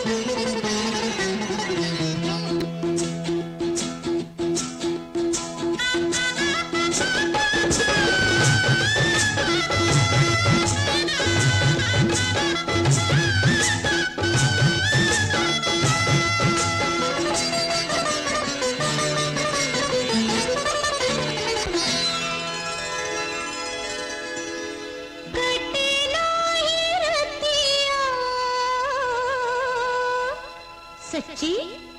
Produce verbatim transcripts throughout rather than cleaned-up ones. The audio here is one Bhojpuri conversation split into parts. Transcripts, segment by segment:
सच्ची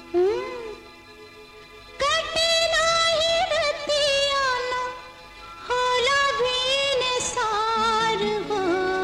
कटे नाही रतिया ना होला भीन सार हो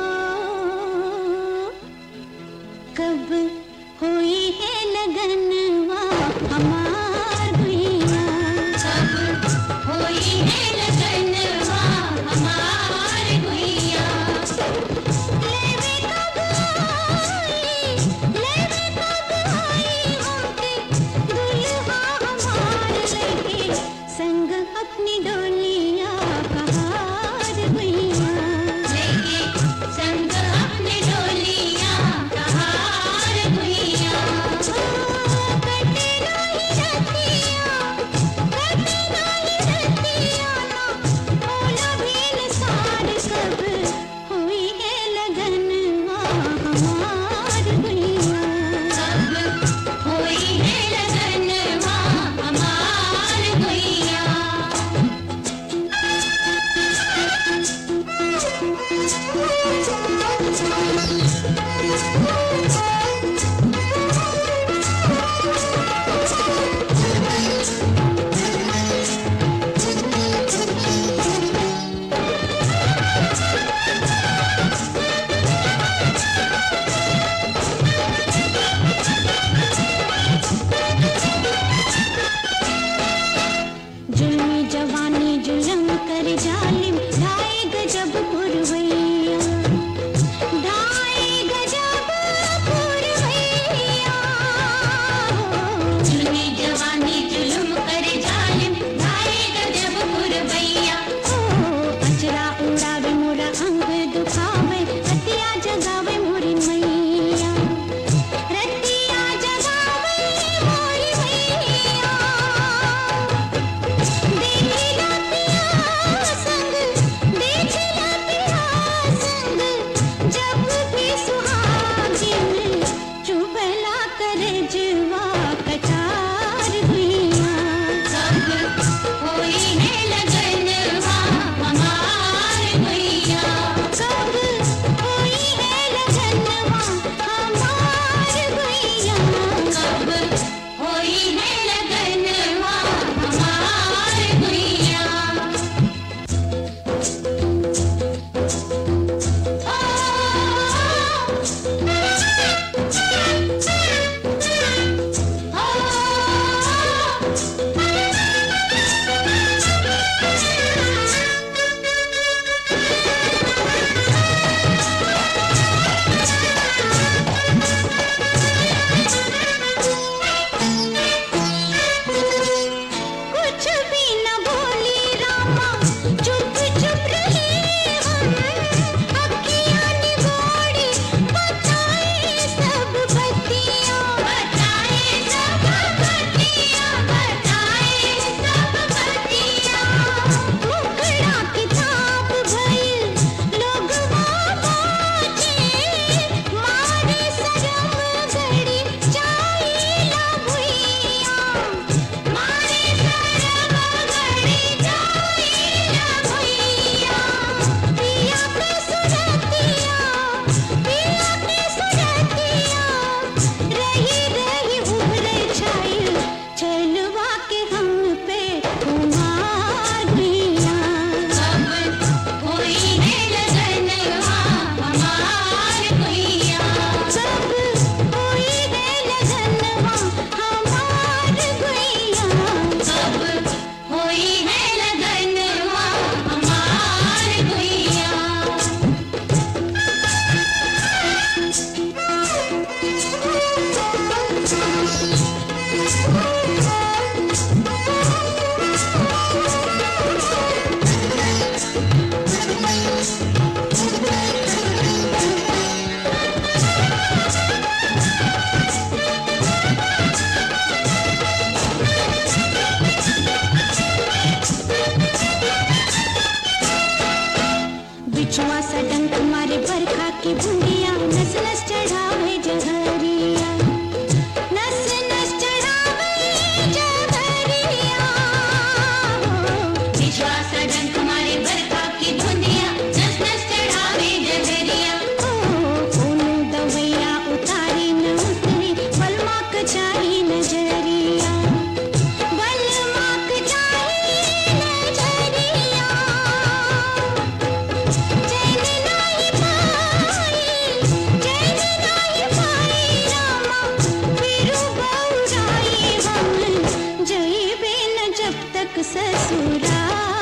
कब हुई है लगनवा हमार भैया कब हुई है लगनवा हमार भैया लेवे कब आई लेवे कब आई हमके दुल्हा हमार लगे संग अपनी डोलिया कहार भैया लेके संग अपनी डोलिया कहार भैया कटे नहीं रतिया कटे नहीं रतिया ना होला भीन सार कब हुई है लगनवा हमार भैया कब हुई है लगनवा हमार भैया जुल्मी जवानी जुल्म कर जालिम ढाई गजब पुरवैया ढाई गजब पुरवैया जुल्मी जवानी जुल्म कर जालिम ढाई गजब पुरवैया अचरा उड़ावे मोरा अंग दुखावे रतिया जगावे मोरी मैया रतिया जगावे मोरी मैया देखिला पिया संग देखिला पिया संग जब भी सुहागिन चुभला करे जुआ कटार भैया कब होई है लगनवा हमार भैया कब होई है लगनवा हमार भैया कब होई है लगनवा हमार भैया कुछ भी न बोली रामा चुप चुप रही हम अखियाँ निगोड़ी बताए सब बतियाँ बताए सब बतियाँ बताए सब बतियाँ मुखड़ा किताब भइल लोगवा बाजे मारे शरम घड़ी जाइला भुइया मारे शरम घड़ी जाइला भुइया पिया के सुरतिया पिया के सुरतिया रही रही उभरे छाइल चलवा के हम पे कुमार भैया कब होई है लगनवा हमार भैया कब होई है लगनवा हमार भैया कब होई है लगनवा हमार भैया तक ससुराल।